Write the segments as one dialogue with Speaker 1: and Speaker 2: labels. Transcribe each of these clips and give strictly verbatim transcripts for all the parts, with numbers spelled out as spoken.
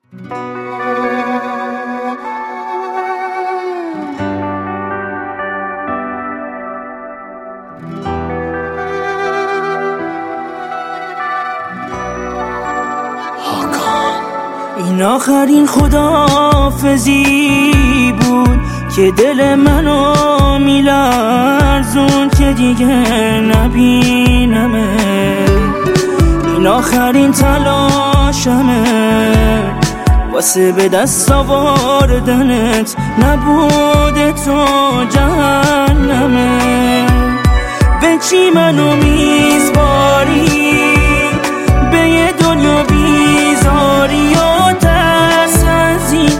Speaker 1: این آخرین خداحافظی بود که دل منو میلرزون که دیگه نبینمه. این آخرین تلاشمه واسه به دست آوردنت، نبوده تو جهنمه. به چی منو میسپاری؟ به یه دنیا بیزاری و ترس از این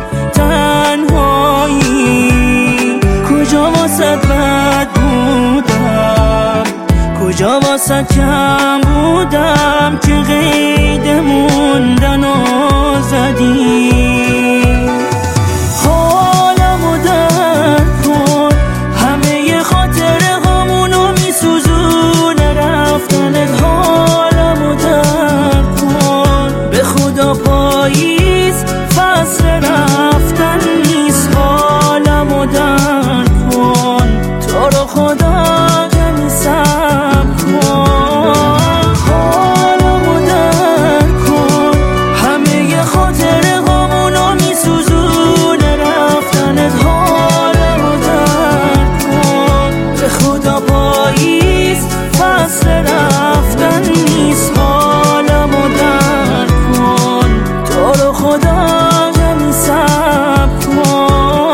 Speaker 1: تنهایی. کجا واسد بد بودم، کجا واسد کم بودم که قید موندن و زدی. حالمو درک کن، همه خاطره هامونو میسوزونه رفتنت. حالمو درک کن، به خدا پاییز فصل رفتن نیست. حالمو درک کن، تو رو خدا کمی صبر کن. حالمو درک کن، همه خاطره هامونو میسوزونه رفتنت. حالمو درک کن، به خدا پاییز فصل رفتن نیست. حالمو درک کن، تو رو خدا کمی صبر کن.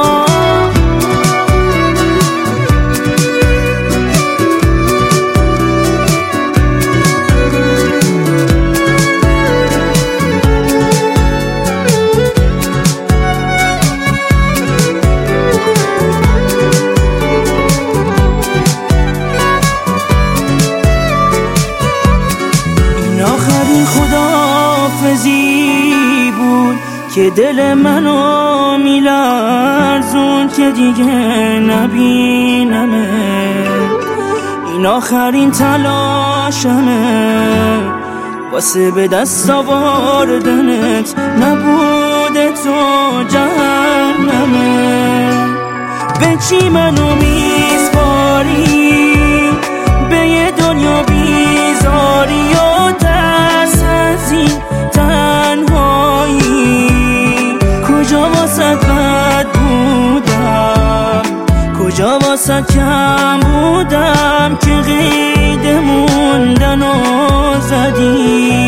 Speaker 1: خداحافظی بود که دل منو میلرزون که دیگه نبینمه. این آخرین تلاشمه واسه به دست آوردنت، نبوده تو جهنمه. به چی منو میسپاری؟ به یه دنیا بیزاری و ترس از این تنهایی. کجا واسد بد بودم، کجا واسد کم بودم که قید موندن و زدی.